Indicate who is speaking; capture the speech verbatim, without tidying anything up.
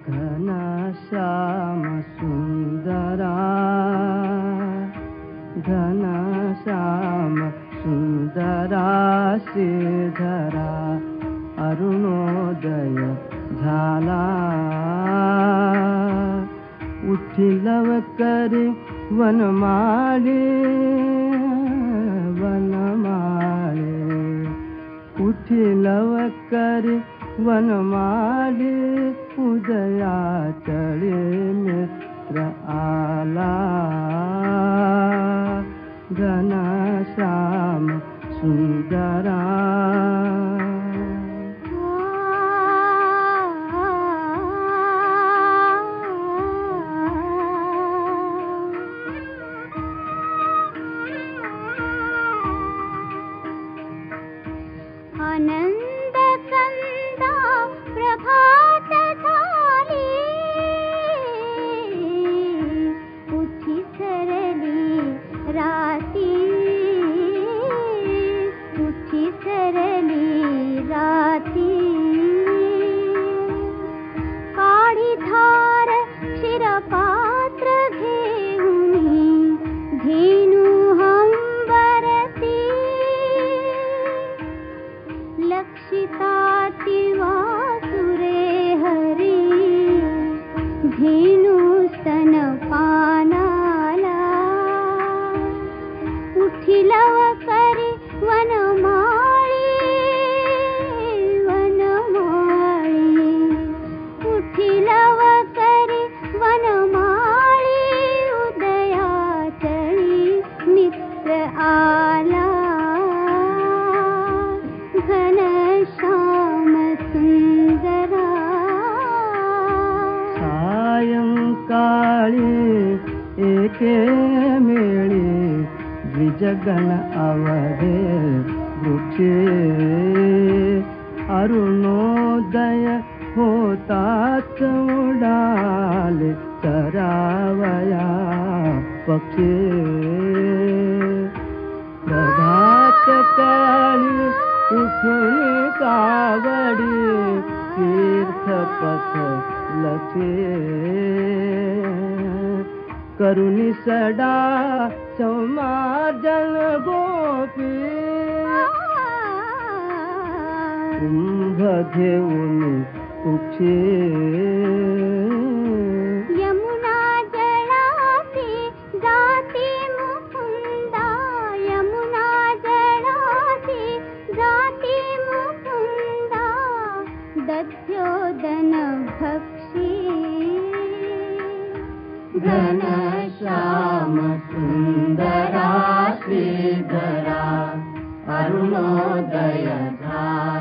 Speaker 1: घनश्याम सुंदरा घनश्याम सुंदरा श्रीधरा अरुणोदय झाला उठी लवकरी वनमाळी वनमाळी उठी लवकरी वनमाळी उदया चढे मित्र आला घनश्याम सुंदरा
Speaker 2: आनंद कंदा प्रभात झाली उठी सरली राती उठी सरली राती काढी धार क्षीरपात्र घेऊनी धेनु हंबरती लक्षिताति वासुरे हरी धेनु स्तनपानाला उठी लवकरी वनमाळी वनमाळी उठी लवकरी वनमाळी उदया चढी मित्र आला घनश्याम सुंदरा
Speaker 1: सायंकाळी एके मेळी द्विजगण अवधे वृक्षे अरुणोदय होताच उडाले चरावया पक्षी प्रभात काळी उठून कावडी तीर्थपथ लखे करुणी सडा समार्जन गोपी कुंभ घेऊन कुक्षे
Speaker 2: यमुना जळाती जाती मुकुंदा यमुना जळाती जाती मुकुंदा दध्योदन भक्षी
Speaker 1: घनश्याम सुंदरा श्रीधरा अरुणोदय झाला